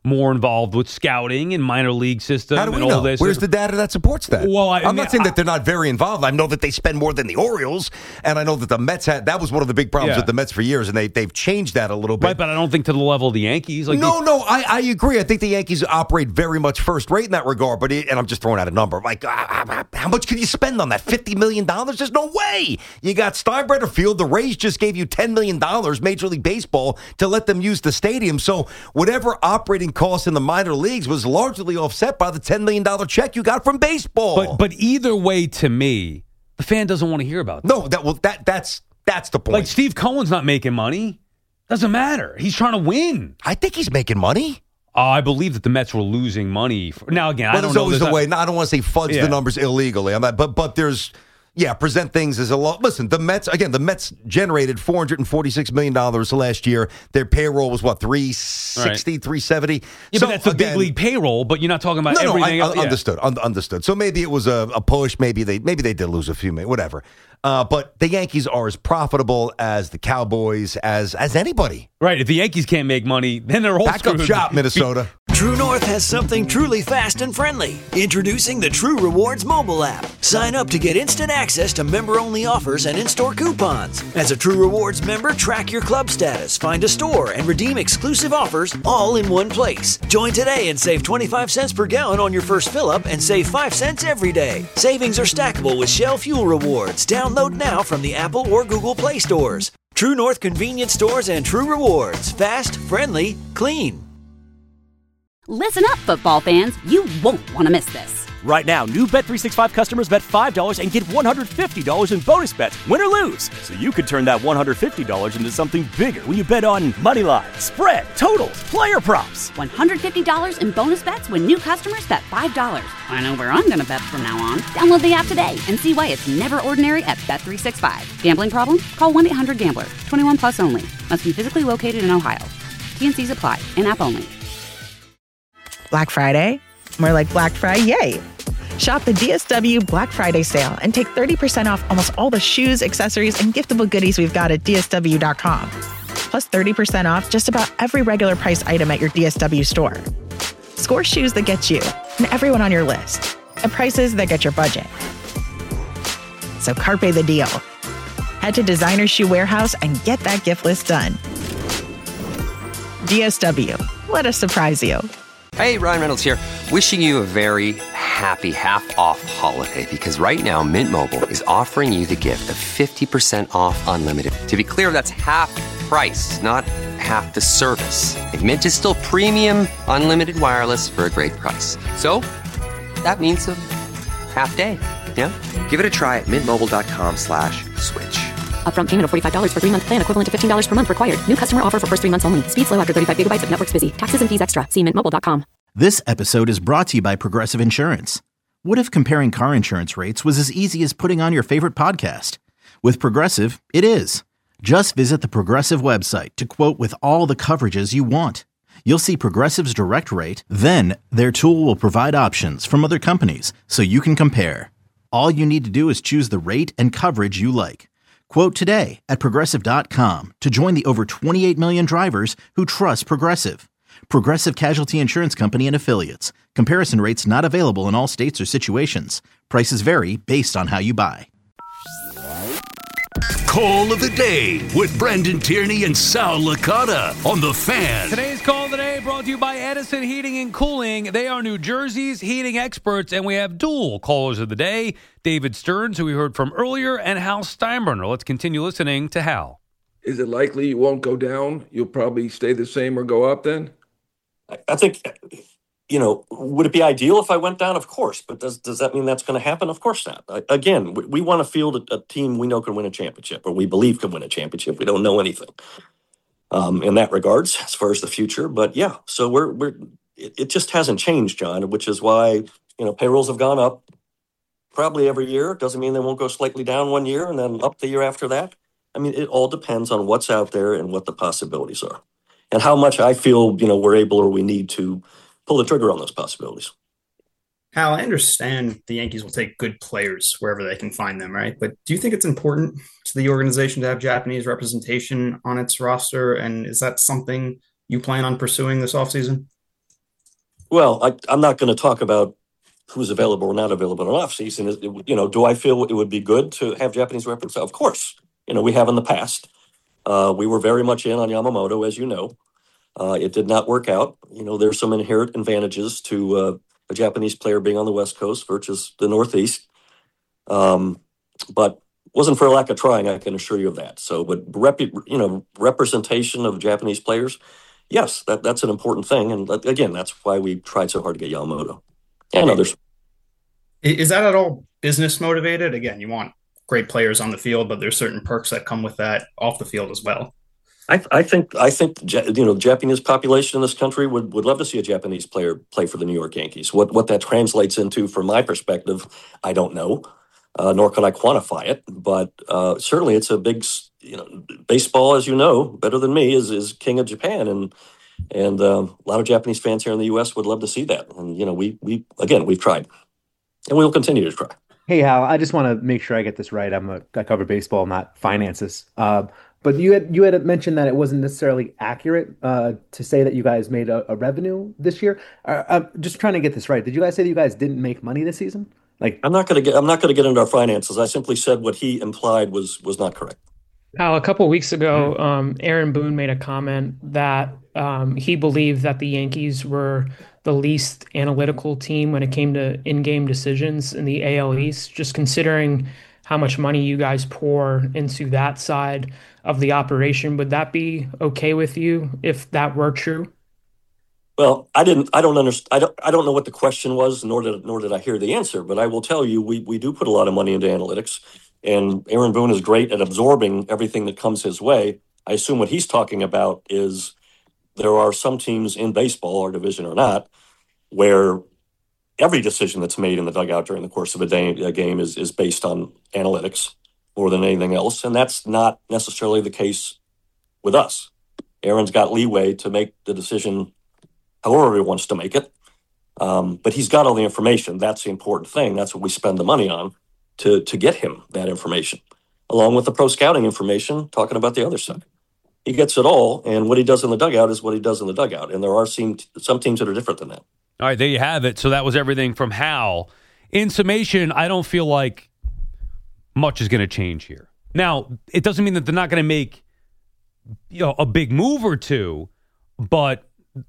more involved with scouting and minor league system. How do we and know? all this. Where's the data that supports that? Well, I, I'm I mean, not saying I, that they're not very involved. I know that they spend more than the Orioles, and I know that the Mets had that was one of the big problems Yeah. with the Mets for years, and they they've changed that a little bit. Right, but I don't think to the level of the Yankees. Like no, the, no, I, I agree. I think the Yankees operate very much first rate in that regard. But it, and I'm just throwing out a number. Like, uh, how much could you spend on that? fifty million dollars? There's no way. You got Steinbrenner Field. The Rays just gave you ten million dollars, Major League Baseball, to let them use the stadium. So whatever operating costs in the minor leagues was largely offset by the ten million dollars check you got from baseball. But but either way, to me, the fan doesn't want to hear about that. No, that well, that that's that's the point. Like Steve Cohen's not making money. Doesn't matter. He's trying to win. I think he's making money. Uh, I believe that the Mets were losing money. For, now again, well, I don't there's know. always There's a not- way. No, I don't want to say fudge Yeah. the numbers illegally. I'm not, but but there's. Yeah, present things as a lot. Listen, the Mets, again, the Mets generated four hundred forty-six million dollars last year. Their payroll was, what, three sixty, three seventy? Yeah, So, but that's the again, big league payroll, but you're not talking about no, no, everything I, else. I, Yeah. understood, un- understood. So maybe it was a, a push. Maybe they maybe they did lose a few, whatever. Uh, but the Yankees are as profitable as the Cowboys, as as anybody. Right. If the Yankees can't make money, then they're all Pack up screwed. shop, Minnesota. True North has something truly fast and friendly. Introducing the True Rewards mobile app. Sign up to get instant access to member-only offers and in-store coupons. As a True Rewards member, track your club status, find a store, and redeem exclusive offers all in one place. Join today and save twenty-five cents per gallon on your first fill-up and save five cents every day. Savings are stackable with Shell Fuel Rewards. Download now from the Apple or Google Play stores. True North convenience stores and True Rewards. Fast, friendly, clean. Listen up, football fans. You won't want to miss this. Right now, new Bet three sixty-five customers bet five dollars and get one hundred fifty dollars in bonus bets, win or lose. So you could turn that one hundred fifty dollars into something bigger when you bet on money line, spread, totals, player props. one hundred fifty dollars in bonus bets when new customers bet five dollars. I know where I'm going to bet from now on. Download the app today and see why it's never ordinary at Bet three sixty-five. Gambling problem? Call one eight hundred gambler. twenty-one plus only. Must be physically located in Ohio. T and C's apply. In-app only. Black Friday? More like Black Friday, yay! Shop the D S W Black Friday sale and take thirty percent off almost all the shoes, accessories, and giftable goodies we've got at D S W dot com. Plus thirty percent off just about every regular price item at your D S W store. Score shoes that get you and everyone on your list at prices that get your budget. So carpe the deal. Head to Designer Shoe Warehouse and get that gift list done. D S W. Let us surprise you. Hey, Ryan Reynolds here. Wishing you a very happy half-off holiday because right now Mint Mobile is offering you the gift of fifty percent off unlimited. To be clear, that's half price, not half the service. And Mint is still premium unlimited wireless for a great price. So that means a half day. Yeah? Give it a try at mintmobile.com slash switch. Upfront payment of forty-five dollars for three-month plan equivalent to fifteen dollars per month required. New customer offer for first three months only. Speed slow after thirty-five gigabytes if network's busy. Taxes and fees extra. See mint mobile dot com. This episode is brought to you by Progressive Insurance. What if comparing car insurance rates was as easy as putting on your favorite podcast? With Progressive, it is. Just visit the Progressive website to quote with all the coverages you want. You'll see Progressive's direct rate, then their tool will provide options from other companies so you can compare. All you need to do is choose the rate and coverage you like. Quote today at Progressive dot com to join the over twenty-eight million drivers who trust Progressive. Progressive Casualty Insurance Company and Affiliates. Comparison rates not available in all states or situations. Prices vary based on how you buy. Call of the Day with Brendan Tierney and Sal Licata on The Fan. Today's Call of the Day brought to you by Edison Heating and Cooling. They are New Jersey's heating experts, and we have dual callers of the day, David Stearns, who we heard from earlier, and Hal Steinbrenner. Let's continue listening to Hal. Is it likely you won't go down? You'll probably stay the same or go up then? I think, you know, would it be ideal if I went down? Of course. But does does that mean that's going to happen? Of course not. I, again, we, we want to field a, a team we know can win a championship, or we believe can win a championship. We don't know anything um, in that regards as far as the future. But yeah, so we're we're it, it just hasn't changed, John, which is why, you know, payrolls have gone up probably every year. Doesn't mean they won't go slightly down one year and then up the year after that. I mean, it all depends on what's out there and what the possibilities are, and how much I feel, you know, we're able or we need to pull the trigger on those possibilities. Hal, I understand the Yankees will take good players wherever they can find them, right? But do you think it's important to the organization to have Japanese representation on its roster? And is that something you plan on pursuing this offseason? Well, I, I'm not going to talk about who's available or not available in off season. Is- You know, do I feel it would be good to have Japanese representatives? Of course. You know, we have in the past. Uh, we were very much in on Yamamoto, as you know. Uh, it did not work out. You know, there's some inherent advantages to uh, a Japanese player being on the West Coast versus the Northeast. Um, but wasn't for a lack of trying, I can assure you of that. So, but rep, you know, representation of Japanese players, yes, that, that's an important thing. And that- again, that's why we tried so hard to get Yamamoto and others. I- Is that at all business motivated? Again, you want great players on the field, but there's certain perks that come with that off the field as well. I, I think I think Ja- you know the Japanese population in this country would, would love to see a Japanese player play for the New York Yankees. What what that translates into, from my perspective, I don't know, uh, nor could I quantify it. But uh, certainly, it's a big s- you know baseball, as you know better than me, is is king of Japan, and and um, a lot of Japanese fans here in the U S would love to see that. And you know, we we again we've tried, and we will continue to try. Hey, Hal, I just want to make sure I get this right. I'm a, I cover baseball, not finances. Uh, but you had you had mentioned that it wasn't necessarily accurate uh, to say that you guys made a, a revenue this year. Uh, I'm just trying to get this right. Did you guys say that you guys didn't make money this season? Like, I'm not going to get I'm not going to get into our finances. I simply said what he implied was was not correct. Al, a couple of weeks ago, um, Aaron Boone made a comment that um, he believed that the Yankees were the least analytical team when it came to in-game decisions in the A L East. Just considering how much money you guys pour into that side of the operation, would that be okay with you if that were true? Well, I didn't. I don't understand. I don't. I don't know what the question was, nor did nor did I hear the answer. But I will tell you, we we do put a lot of money into analytics, and Aaron Boone is great at absorbing everything that comes his way. I assume what he's talking about is there are some teams in baseball, our division or not, where every decision that's made in the dugout during the course of a, day, a game is is based on analytics more than anything else, and that's not necessarily the case with us. Aaron's got leeway to make the decision however he wants to make it. Um, but he's got all the information. That's the important thing. That's what we spend the money on to to get him that information, along with the pro scouting information, talking about the other side. He gets it all, and what he does in the dugout is what he does in the dugout. And there are some, some teams that are different than that. All right, there you have it. So that was everything from Hal. In summation, I don't feel like much is going to change here. Now, it doesn't mean that they're not going to make, you know, a big move or two, but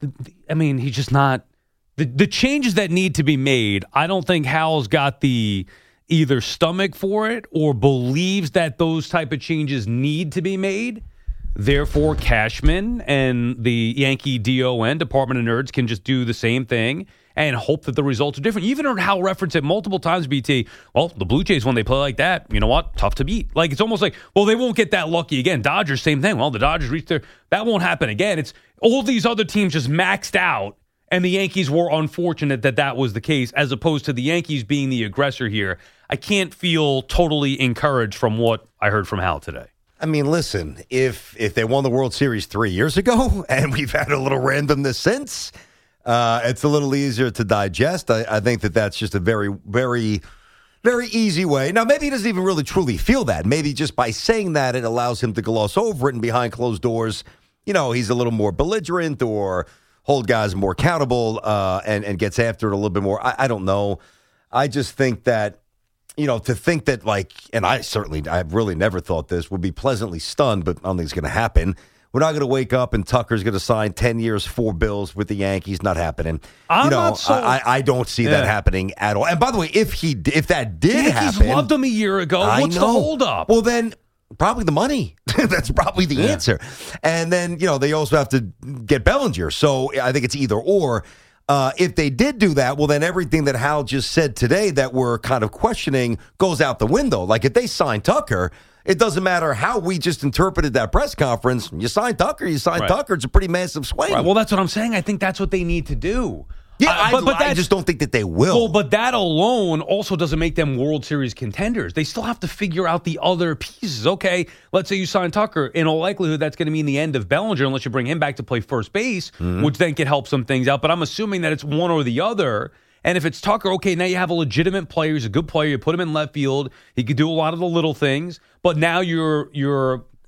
I mean, he's just not the the changes that need to be made. I don't think Hal's got the either stomach for it or believes that those type of changes need to be made. Therefore, Cashman and the Yankee D O N, Department of Nerds, can just do the same thing and hope that the results are different. You even heard Hal reference it multiple times, B T. Well, the Blue Jays, when they play like that, you know what? Tough to beat. Like, it's almost like, well, they won't get that lucky again. Dodgers, same thing. Well, the Dodgers reached their, that won't happen again. It's all these other teams just maxed out, and the Yankees were unfortunate that that was the case, as opposed to the Yankees being the aggressor here. I can't feel totally encouraged from what I heard from Hal today. I mean, listen, if if they won the World Series three years ago and we've had a little randomness since, uh, it's a little easier to digest. I, I think that that's just a very, very, very easy way. Now, maybe he doesn't even really truly feel that. Maybe just by saying that, it allows him to gloss over it, and behind closed doors, you know, he's a little more belligerent or hold guys more accountable uh, and, and gets after it a little bit more. I, I don't know. I just think that, you know, to think that, like, and I certainly, I've really never thought this, would be pleasantly stunned, but I don't think it's going to happen. We're not going to wake up and Tucker's going to sign ten years, four bills with the Yankees. Not happening. I'm you know, not so- I, I don't see Yeah. that happening at all. And by the way, if he, if that did Yankees happen, loved him a year ago. I What's know. the holdup? Well, then probably the money. That's probably the Yeah. answer. And then, you know, they also have to get Bellinger. So I think it's either or. Uh, if they did do that, well, then everything that Hal just said today that we're kind of questioning goes out the window. Like, if they sign Tucker, it doesn't matter how we just interpreted that press conference. You sign Tucker, you sign Right. Tucker. It's a pretty massive swing. Right, well, that's what I'm saying. I think that's what they need to do. Yeah, Uh, I, but, but I that's- just don't think that they will. Well, but that alone also doesn't make them World Series contenders. They still have to figure out the other pieces. Okay, let's say you sign Tucker. In all likelihood, that's going to mean the end of Bellinger unless you bring him back to play first base, Mm-hmm. which then could help some things out. But I'm assuming that it's one or the other. And if it's Tucker, okay, now you have a legitimate player. He's a good player. You put him in left field. He could do a lot of the little things. But now you're you're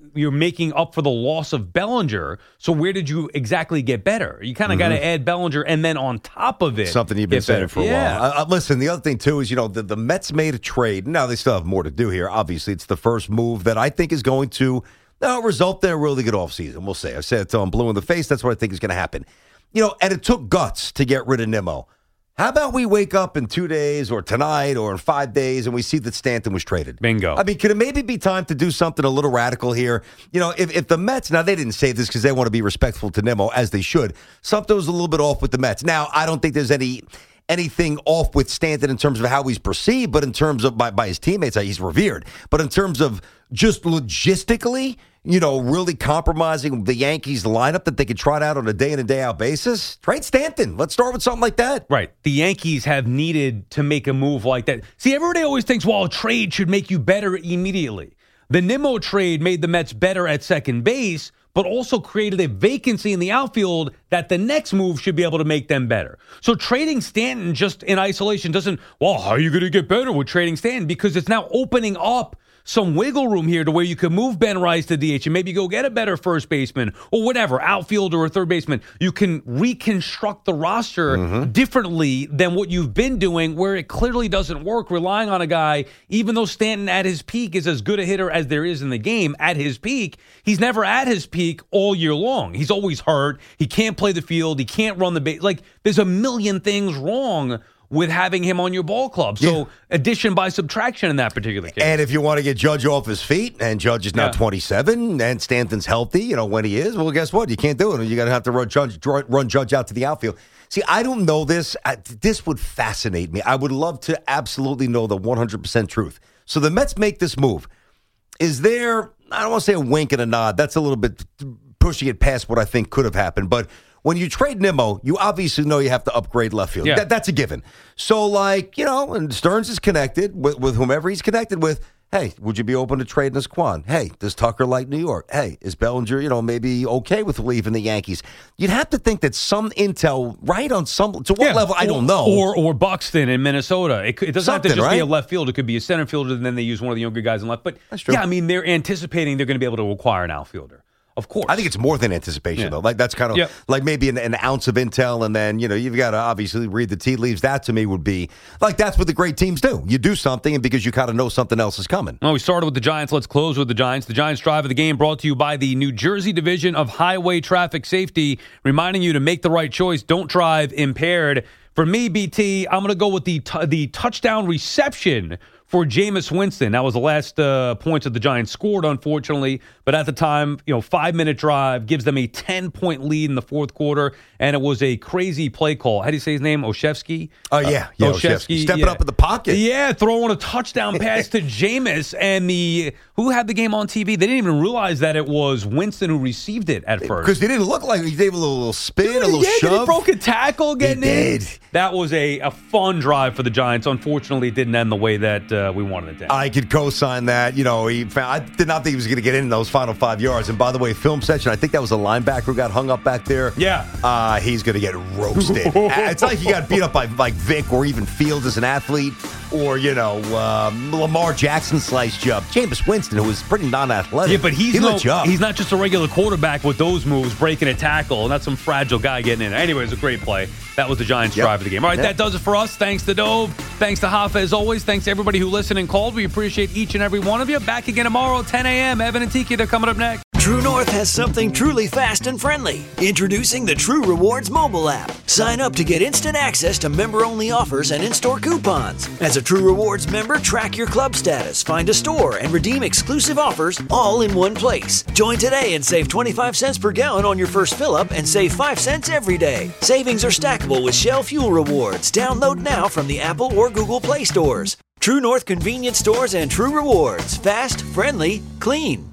you're making up for the loss of Bellinger. So where did you exactly get better? You kind of Mm-hmm. got to add Bellinger, and then on top of it, Something you've been get saying better. for a Yeah. while. Uh, uh, listen, the other thing, too, is, you know, the, the Mets made a trade. Now, they still have more to do here. Obviously, it's the first move that I think is going to uh, result in a really good offseason. We'll see. I said it till I'm blue in the face. That's what I think is going to happen. You know, and it took guts to get rid of Nimmo. How about we wake up in two days or tonight or in five days and we see that Stanton was traded? Bingo. I mean, could it maybe be time to do something a little radical here? You know, if, if the Mets, now they didn't say this because they want to be respectful to Nimmo, as they should. Something was a little bit off with the Mets. Now, I don't think there's any anything off with Stanton in terms of how he's perceived, but in terms of by, by his teammates, he's revered. But in terms of just logistically, you know, really compromising the Yankees lineup that they could trot out on a day in and day out basis, trade Stanton. Let's start with something like that. Right. The Yankees have needed to make a move like that. See, everybody always thinks, well, a trade should make you better immediately. The Nimmo trade made the Mets better at second base, but also created a vacancy in the outfield that the next move should be able to make them better. So trading Stanton just in isolation doesn't, well, how are you going to get better with trading Stanton? Because it's now opening up some wiggle room here to where you can move Ben Rice to D H and maybe go get a better first baseman or whatever, outfielder or third baseman. You can reconstruct the roster Mm-hmm. differently than what you've been doing, where it clearly doesn't work, relying on a guy, even though Stanton at his peak is as good a hitter as there is in the game, at his peak, he's never at his peak all year long. He's always hurt. He can't play the field. He can't run the base. Like, there's a million things wrong with having him on your ball club. So yeah. addition by subtraction in that particular case. And if you want to get Judge off his feet, and Judge is now Yeah. twenty-seven, and Stanton's healthy, you know, when he is, well, guess what? You can't do it. You're going to have to run Judge, run Judge out to the outfield. See, I don't know this. I, this would fascinate me. I would love to absolutely know the one hundred percent truth. So the Mets make this move. Is there, I don't want to say a wink and a nod. That's a little bit pushing it past what I think could have happened. But when you trade Nimmo, you obviously know you have to upgrade left field. Yeah. That, that's a given. So, like, you know, and Stearns is connected with, with whomever he's connected with. Hey, would you be open to trading this Quan? Hey, does Tucker like New York? Hey, is Bellinger, you know, maybe okay with leaving the Yankees? You'd have to think that some intel, right, on some, to what Yeah, level, I or- don't know. Or or Buxton in Minnesota. It, could- it doesn't have to Something, just be a right? left fielder. It could be a center fielder, and then they use one of the younger guys in left. But That's true. yeah, I mean, they're anticipating they're going to be able to acquire an outfielder. Of course. I think it's more than anticipation, Yeah. though. Like, that's kind of Yep. like maybe an, an ounce of intel, and then, you know, you've got to obviously read the tea leaves. That, to me, would be like that's what the great teams do. You do something, and because you kind of know something else is coming. Well, we started with the Giants. Let's close with the Giants. The Giants Drive of the Game brought to you by the New Jersey Division of Highway Traffic Safety, reminding you to make the right choice. Don't drive impaired. For me, B T, I'm going to go with the t- the touchdown reception for Jameis Winston. That was the last uh, points that the Giants scored, unfortunately. But at the time, you know, five-minute drive gives them a ten-point lead in the fourth quarter, and it was a crazy play call. How do you say his name? Oshevsky? Oh, yeah. Yeah, Oshevsky. Stepping up in the pocket. Yeah, throwing a touchdown pass to Jameis. And the who had the game on T V? They didn't even realize that it was Winston who received it at first. Because he didn't look like he gave a little, little spin, Dude, a little yeah, did shove. he broke a tackle getting He in. did. That was a, a fun drive for the Giants. Unfortunately, it didn't end the way that uh, we wanted it to end. I could co-sign that. You know, he found, I did not think he was going to get in those final five yards. And by the way, film section, I think that was a linebacker who got hung up back there. Yeah. Uh, he's going to get roasted. It's like he got beat up by like Vic or even Fields as an athlete, or, you know, um, Lamar Jackson sliced you up. Jameis Winston, who was pretty non-athletic. Yeah, but he's he no, lit you up. he's not just a regular quarterback with those moves, breaking a tackle, and that's some fragile guy getting in. Anyways, a great play. That was the Giants' Yep. drive of the game. All right, Yep. that does it for us. Thanks to Dove. Thanks to Hoffa, as always. Thanks to everybody who listened and called. We appreciate each and every one of you. Back again tomorrow at ten a.m. Evan and Tiki, they're coming up next. True North has something truly fast and friendly. Introducing the True Rewards mobile app. Sign up to get instant access to member-only offers and in-store coupons. As a True Rewards member, track your club status, find a store, and redeem exclusive offers all in one place. Join today and save twenty-five cents per gallon on your first fill-up and save five cents every day. Savings are stackable with Shell Fuel Rewards. Download now from the Apple or Google Play stores. True North Convenience Stores and True Rewards. Fast, friendly, clean.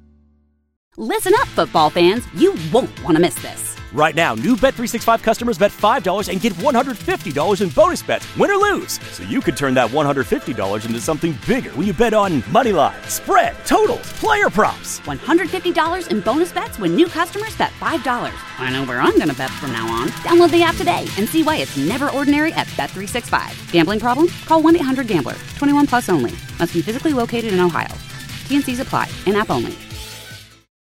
Listen up, football fans. You won't want to miss this. Right now, new Bet three sixty-five customers bet five dollars and get one hundred fifty dollars in bonus bets, win or lose. So you could turn that one hundred fifty dollars into something bigger when you bet on money line, spread, totals, player props. one hundred fifty dollars in bonus bets when new customers bet five dollars. I know where I'm going to bet from now on. Download the app today and see why it's never ordinary at Bet three sixty-five. Gambling problem? Call one eight hundred gambler. twenty-one plus only. Must be physically located in Ohio. T and C's apply. In-app only.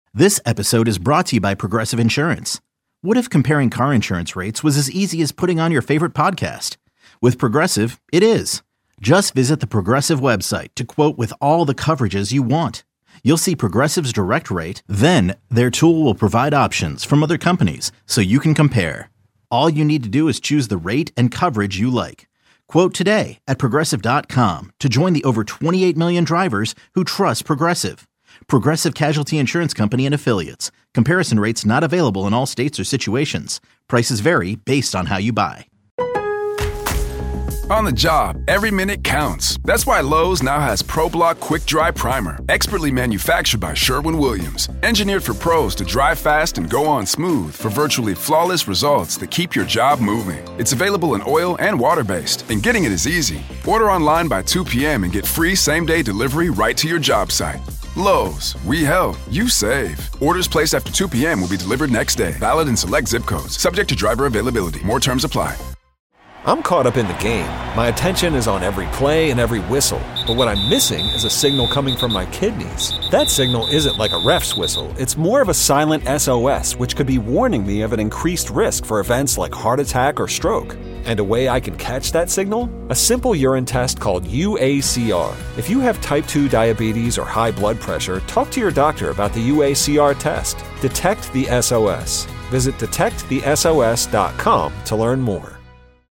This episode is brought to you by Progressive Insurance. What if comparing car insurance rates was as easy as putting on your favorite podcast? With Progressive, it is. Just visit the Progressive website to quote with all the coverages you want. You'll see Progressive's direct rate, then their tool will provide options from other companies so you can compare. All you need to do is choose the rate and coverage you like. Quote today at Progressive dot com to join the over twenty-eight million drivers who trust Progressive. Progressive Casualty Insurance Company and Affiliates. Comparison rates not available in all states or situations. Prices vary based on how you buy. On the job, every minute counts. That's why Lowe's now has ProBlock Quick Dry Primer, expertly manufactured by Sherwin-Williams. Engineered for pros to dry fast and go on smooth for virtually flawless results that keep your job moving. It's available in oil and water-based, and getting it is easy. Order online by two p.m. and get free same-day delivery right to your job site. Lowe's, we help, you save. Orders placed after two p.m. will be delivered next day. Valid in select zip codes. Subject to driver availability. More terms apply. I'm caught up in the game. My attention is on every play and every whistle. But what I'm missing is a signal coming from my kidneys. That signal isn't like a ref's whistle. It's more of a silent S O S, which could be warning me of an increased risk for events like heart attack or stroke. And a way I can catch that signal? A simple urine test called U A C R. If you have type two diabetes or high blood pressure, talk to your doctor about the U A C R test. Detect the S O S. Visit detect the S O S dot com to learn more.